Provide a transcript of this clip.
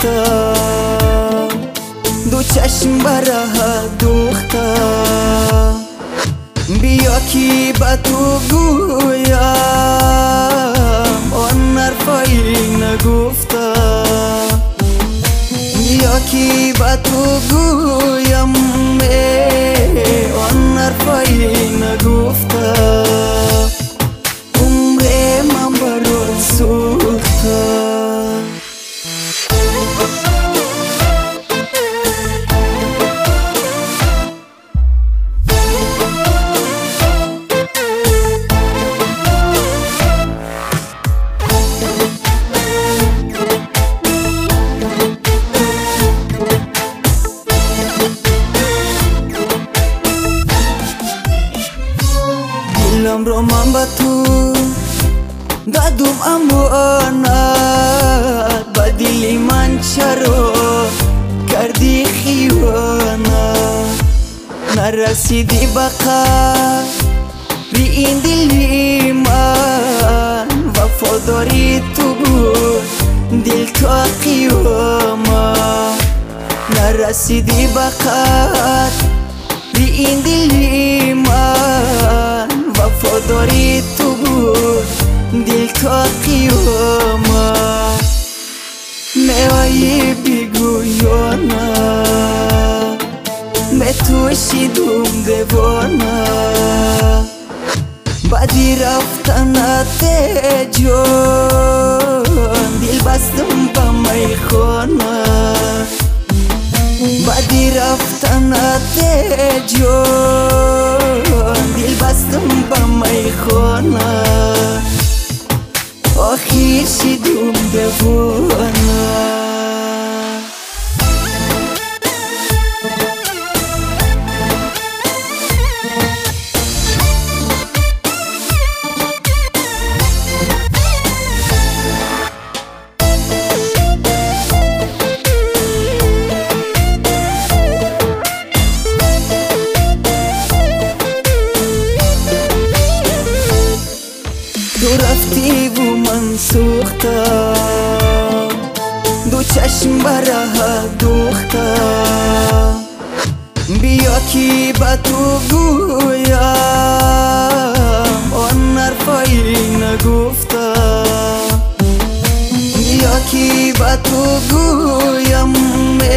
سوخته دو چشم برها دوخته بیا کی با تو گویم آن حرفایی نگفته بیا کی با تو گویم آن حرفایی نگفته عمر من برات سوخته دلم رو من با تو دادم امانت با دلی من چرا کردی خیانت نرسیدی به قدر این دلی من وفاداری تو بود دل تا قیامت نرسیدی به قدر این دلی من وفاداری تو بود دل تا قیامت میوای بیگویانه به تو شیدم دیوانه بعدی رفتنت جان دل بستم با میخانه بعدی رفتنت جان دل بستم با میخانه آخیر شدم دیوانه تو رفتی و من سوختم دو چشم برها دوختم بیا کی با تو گویم آن حرفایی نگفتم بیا کی با تو گویم